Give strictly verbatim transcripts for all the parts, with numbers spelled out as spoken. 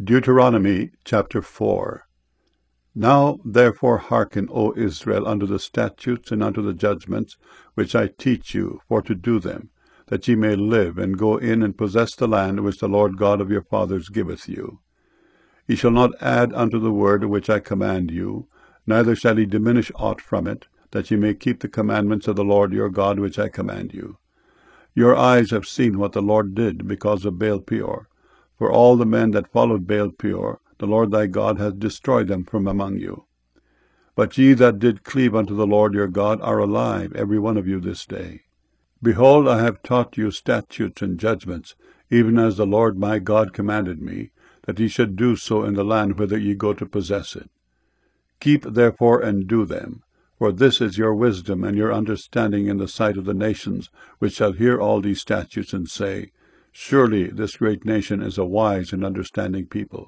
Deuteronomy chapter four. Now therefore hearken, O Israel, unto the statutes and unto the judgments which I teach you, for to do them, that ye may live, and go in and possess the land which the Lord God of your fathers giveth you. Ye shall not add unto the word which I command you, neither shall ye diminish aught from it, that ye may keep the commandments of the Lord your God which I command you. Your eyes have seen what the Lord did because of Baal-peor. For all the men that followed Baal-peor, the Lord thy God hath destroyed them from among you. But ye that did cleave unto the Lord your God are alive, every one of you this day. Behold, I have taught you statutes and judgments, even as the Lord my God commanded me, that ye should do so in the land whither ye go to possess it. Keep therefore and do them, for this is your wisdom and your understanding in the sight of the nations, which shall hear all these statutes and say, Surely this great nation is a wise and understanding people.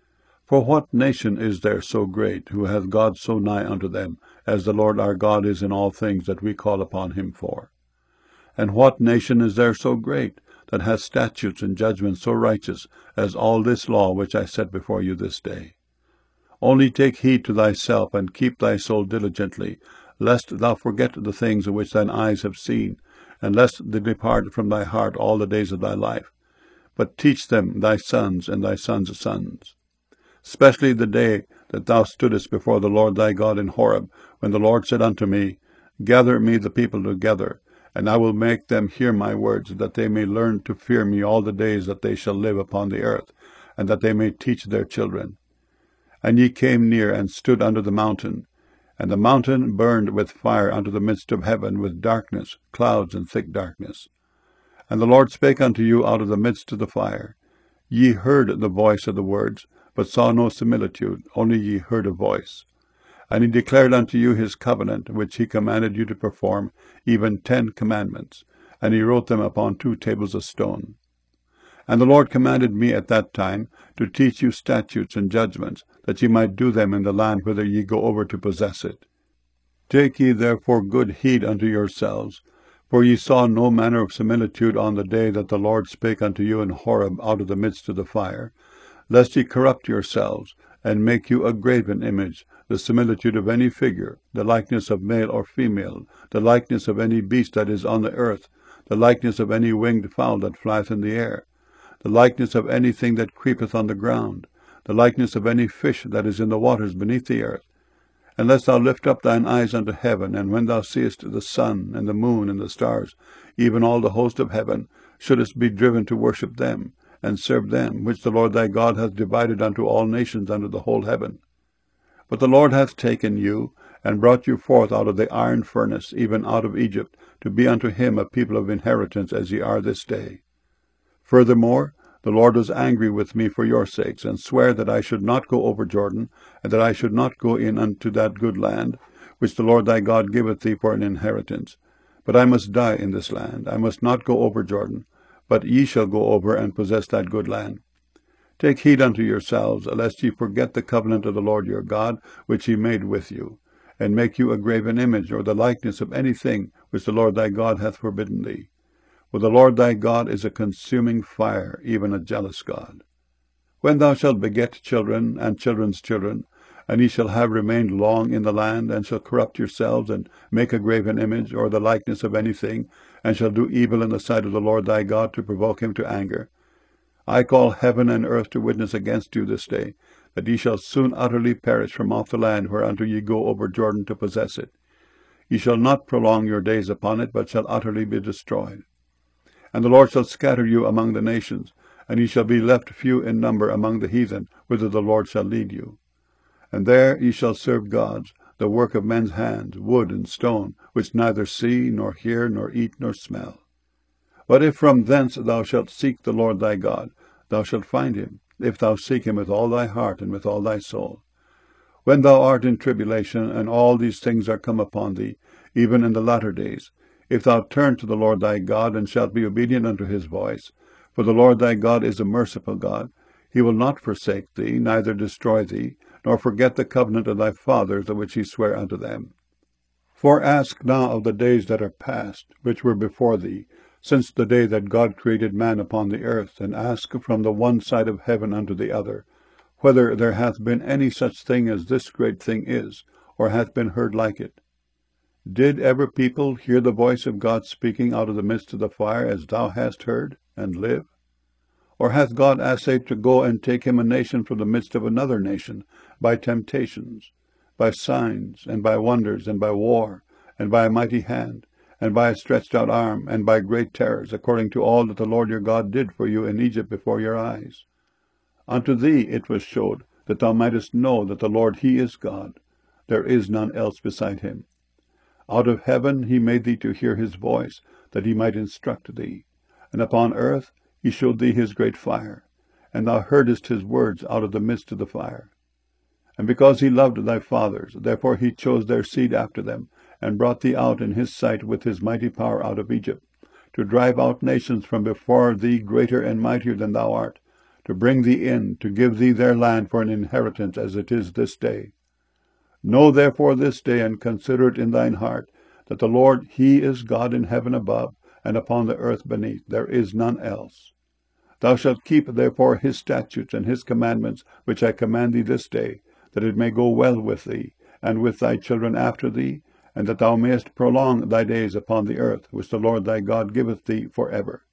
For what nation is there so great, who hath God so nigh unto them, as the Lord our God is in all things that we call upon him for? And what nation is there so great, that hath statutes and judgments so righteous, as all this law which I set before you this day? Only take heed to thyself, and keep thy soul diligently, lest thou forget the things which thine eyes have seen, and lest they depart from thy heart all the days of thy life. But teach them thy sons and thy sons' sons. Especially the day that thou stoodest before the Lord thy God in Horeb, when the Lord said unto me, Gather me the people together, and I will make them hear my words, that they may learn to fear me all the days that they shall live upon the earth, and that they may teach their children. And ye came near, and stood under the mountain. And the mountain burned with fire unto the midst of heaven, with darkness, clouds, and thick darkness. And the Lord spake unto you out of the midst of the fire. Ye heard the voice of the words, but saw no similitude, only ye heard a voice. And he declared unto you his covenant, which he commanded you to perform, even ten commandments, and he wrote them upon two tables of stone. And the Lord commanded me at that time to teach you statutes and judgments, that ye might do them in the land whither ye go over to possess it. Take ye therefore good heed unto yourselves, for ye saw no manner of similitude on the day that the Lord spake unto you in Horeb out of the midst of the fire, lest ye corrupt yourselves, and make you a graven image, the similitude of any figure, the likeness of male or female, the likeness of any beast that is on the earth, the likeness of any winged fowl that flieth in the air, the likeness of anything that creepeth on the ground, the likeness of any fish that is in the waters beneath the earth. Unless thou lift up thine eyes unto heaven, and when thou seest the sun, and the moon, and the stars, even all the host of heaven, shouldest be driven to worship them, and serve them, which the Lord thy God hath divided unto all nations under the whole heaven. But the Lord hath taken you, and brought you forth out of the iron furnace, even out of Egypt, to be unto him a people of inheritance, as ye are this day. Furthermore, the Lord was angry with me for your sakes, and sware that I should not go over Jordan, and that I should not go in unto that good land, which the Lord thy God giveth thee for an inheritance. But I must die in this land, I must not go over Jordan, but ye shall go over and possess that good land. Take heed unto yourselves, lest ye forget the covenant of the Lord your God, which he made with you, and make you a graven image, or the likeness of anything which the Lord thy God hath forbidden thee. For the Lord thy God is a consuming fire, even a jealous God. When thou shalt beget children and children's children, and ye shall have remained long in the land, and shall corrupt yourselves, and make a graven image, or the likeness of anything, and shall do evil in the sight of the Lord thy God, to provoke him to anger, I call heaven and earth to witness against you this day, that ye shall soon utterly perish from off the land whereunto ye go over Jordan to possess it. Ye shall not prolong your days upon it, but shall utterly be destroyed. And the Lord shall scatter you among the nations, and ye shall be left few in number among the heathen, whither the Lord shall lead you. And there ye shall serve gods, the work of men's hands, wood and stone, which neither see, nor hear, nor eat, nor smell. But if from thence thou shalt seek the Lord thy God, thou shalt find him, if thou seek him with all thy heart and with all thy soul. When thou art in tribulation, and all these things are come upon thee, even in the latter days, if thou turn to the Lord thy God, and shalt be obedient unto his voice, for the Lord thy God is a merciful God, he will not forsake thee, neither destroy thee, nor forget the covenant of thy fathers, of which he sware unto them. For ask now of the days that are past, which were before thee, since the day that God created man upon the earth, and ask from the one side of heaven unto the other, whether there hath been any such thing as this great thing is, or hath been heard like it. Did ever people hear the voice of God speaking out of the midst of the fire, as thou hast heard, and live? Or hath God assayed to go and take him a nation from the midst of another nation, by temptations, by signs, and by wonders, and by war, and by a mighty hand, and by a stretched out arm, and by great terrors, according to all that the Lord your God did for you in Egypt before your eyes? Unto thee it was showed, that thou mightest know that the Lord he is God, there is none else beside him. Out of heaven he made thee to hear his voice, that he might instruct thee. And upon earth he showed thee his great fire, and thou heardest his words out of the midst of the fire. And because he loved thy fathers, therefore he chose their seed after them, and brought thee out in his sight with his mighty power out of Egypt, to drive out nations from before thee greater and mightier than thou art, to bring thee in, to give thee their land for an inheritance, as it is this day. Know therefore this day, and consider it in thine heart, that the Lord he is God in heaven above, and upon the earth beneath. There is none else. Thou shalt keep therefore his statutes and his commandments, which I command thee this day, that it may go well with thee, and with thy children after thee, and that thou mayest prolong thy days upon the earth, which the Lord thy God giveth thee for ever.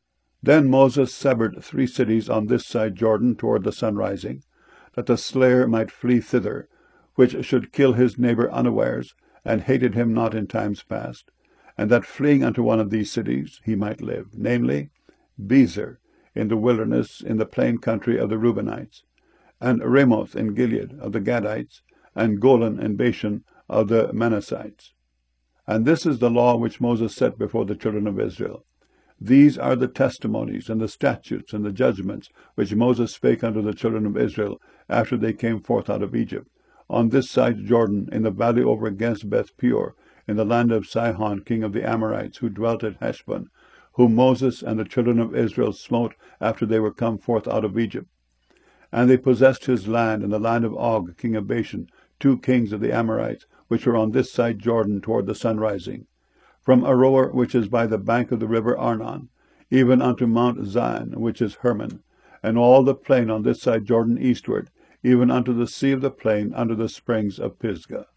Then Moses severed three cities on this side Jordan toward the sunrising, that the slayer might flee thither, which should kill his neighbor unawares, and hated him not in times past, and that fleeing unto one of these cities he might live, namely, Bezer, in the wilderness, in the plain country of the Reubenites, and Ramoth in Gilead of the Gadites, and Golan in Bashan of the Manassites. And this is the law which Moses set before the children of Israel. These are the testimonies, and the statutes, and the judgments, which Moses spake unto the children of Israel, after they came forth out of Egypt, on this side Jordan, in the valley over against Beth Peor, in the land of Sihon king of the Amorites, who dwelt at Heshbon, whom Moses and the children of Israel smote after they were come forth out of Egypt. And they possessed his land, in the land of Og king of Bashan, two kings of the Amorites, which were on this side Jordan toward the sunrising, from Aroer, which is by the bank of the river Arnon, even unto Mount Zion, which is Hermon, and all the plain on this side Jordan eastward, even unto the sea of the plain under the springs of Pisgah.